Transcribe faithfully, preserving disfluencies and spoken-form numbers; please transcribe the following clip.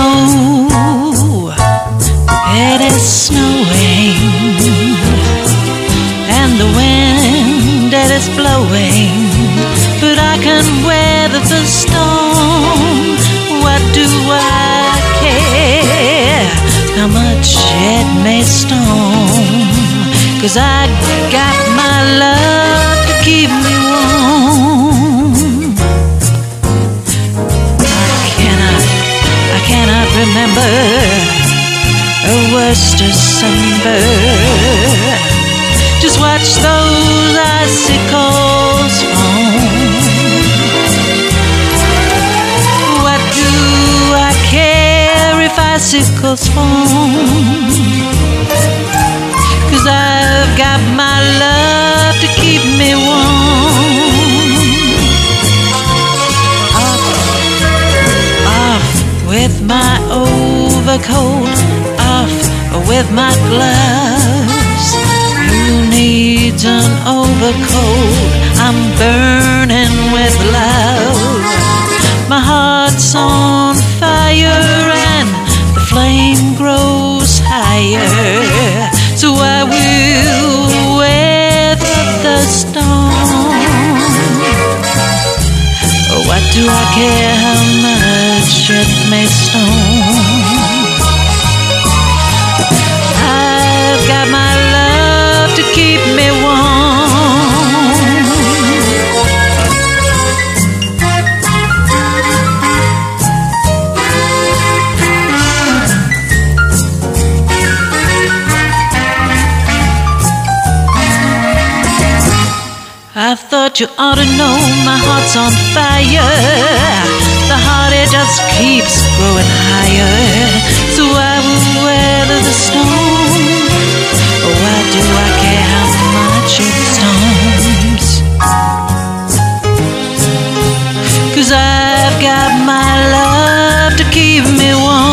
know it is snowing, and the wind that is blowing, but I can weather the storm. What do I care how much it may storm? 'Cause I got my love to keep me warm. I cannot, I cannot remember a worse December. Just watch those icicles fall. What do I care if icicles fall? 'Cause I've got my love to keep me warm. Off, off with my overcoat, off with my gloves. Who needs an overcoat? I'm burning with love. My heart's on fire and the flame grows higher. So I will weather the storm. What do I care how much it may storm? I've got my love to keep me warm. I thought you ought to know my heart's on fire. The heart, it just keeps growing higher. So I will weather the storm. Why do I care how much it storms? 'Cause I've got my love to keep me warm.